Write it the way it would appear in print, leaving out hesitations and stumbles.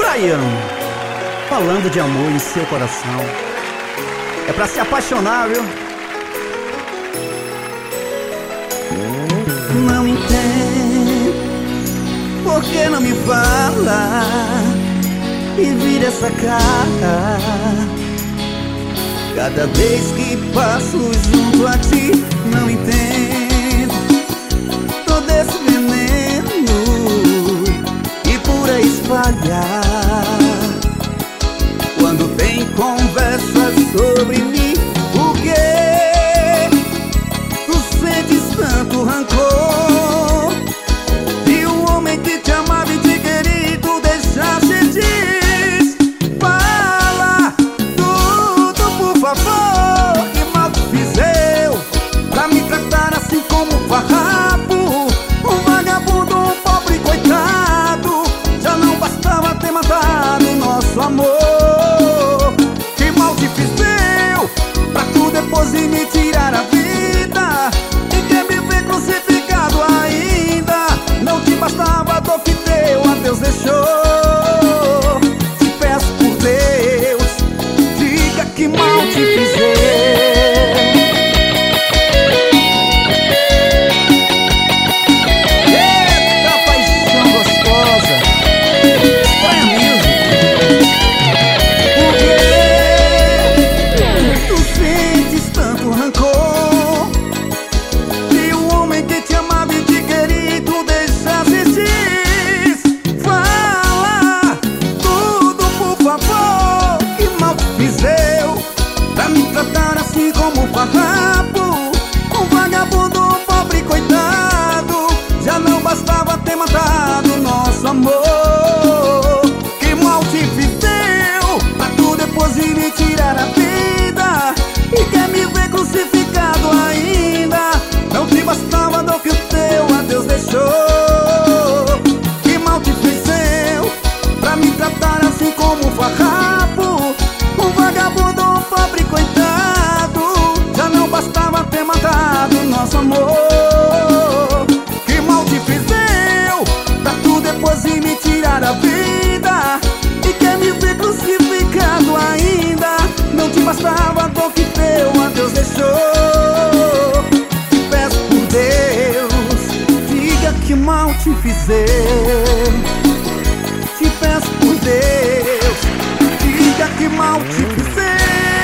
Brian, falando de amor em seu coração. É pra se apaixonar, viu? Não entendo por que não me fala e vira essa cara. Cada vez que passo junto a ti, não entendo todo esse veneno e por aí espalhar. Quando tem conversas sobre mim, por que tu sentes tanto rancor de um homem que te amava e te queria e tu deixaste de fala tudo, por favor. Que mal te fiz eu pra me tratar assim como um farrapo, um vagabundo, um pobre coitado? Já não bastava ter matado nosso amor. Que mal te fiz eu pra tu depois ir me tirar a vida e quer me ver crucificado ainda? Não te bastava a dor que teu adeus deixou. Te peço por Deus, diga que mal te fiz eu. Um vagabundo, um pobre coitado, já não bastava ter matado nosso amor. Que mal te fiz eu pra tu depois ir me tirar a vida e quer me ver crucificado ainda? Não te bastava a dor que o teu adeus deixou. Que mal te fiz eu pra me tratar assim como um farrapo, um vagabundo, um pobre coitado? Bastava ter matado nosso amor. Que mal te fiz eu pra tu depois ir me tirar a vida e quer me ver crucificado ainda? Não te bastava a dor que teu adeus deixou. Te peço por Deus, diga que mal te fiz eu. Te peço por Deus, diga que mal te fiz eu.